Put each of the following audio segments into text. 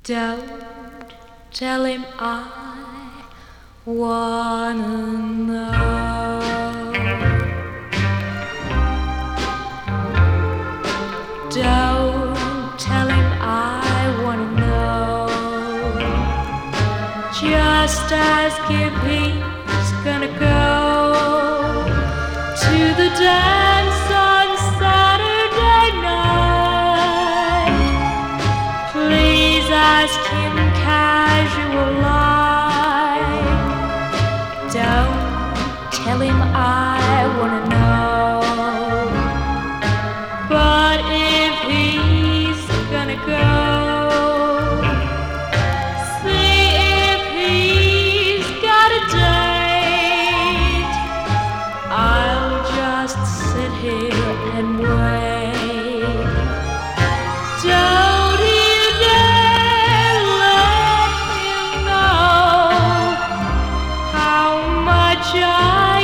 Don't tell him I wanna know. Don't tell him I wanna know. Just ask if he's gonna go to the dance on Saturday night. Please ask him casual like. Don't tell him I wanna know. But if he's gonna go, see if he's got a date. I'll just sit here and wait. Don't you dare let him know how much I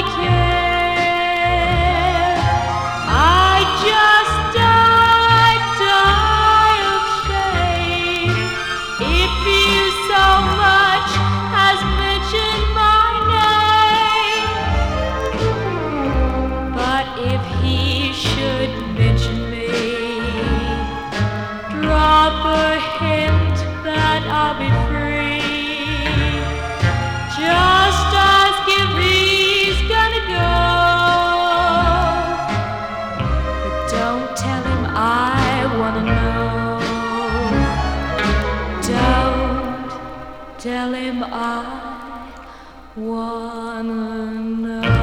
care. I just die of shame if you so much as mention my name. But if he should mention me, drop a hint that I'll be free. Just ask if he's gonna go. But don't tell him I wanna know. Don't tell him I wanna know.